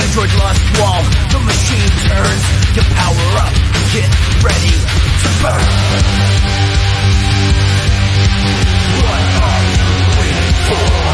Android lost while the machine turns. You power up, get ready to burn. What are you waiting for?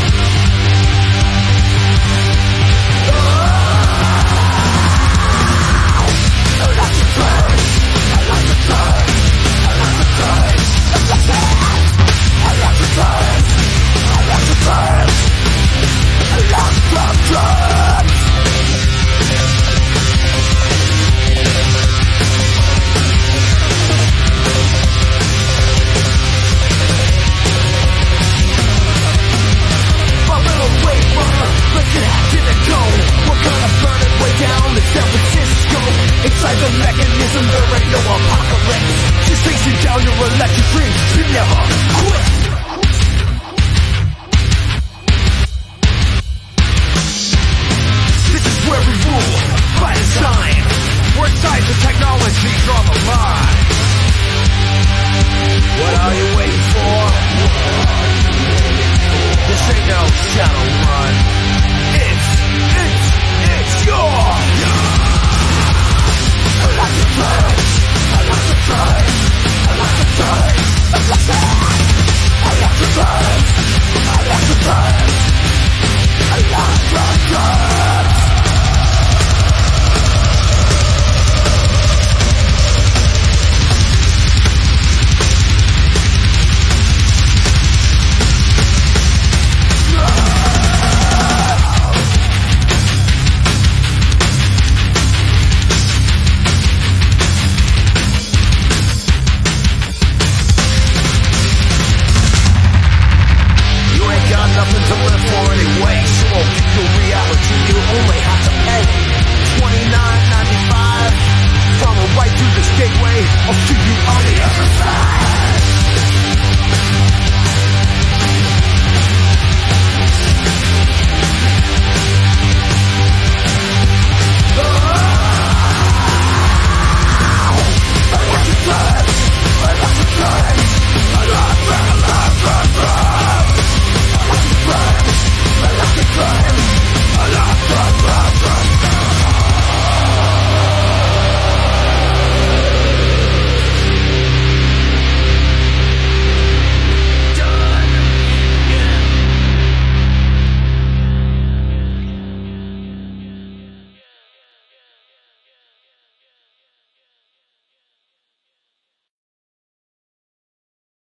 Inside the mechanism, there ain't no apocalypse. Just chasing down your electric dreams. You never quit. This is where we rule by design. Where science and technology draw the line. What are you waiting for? This ain't no shadow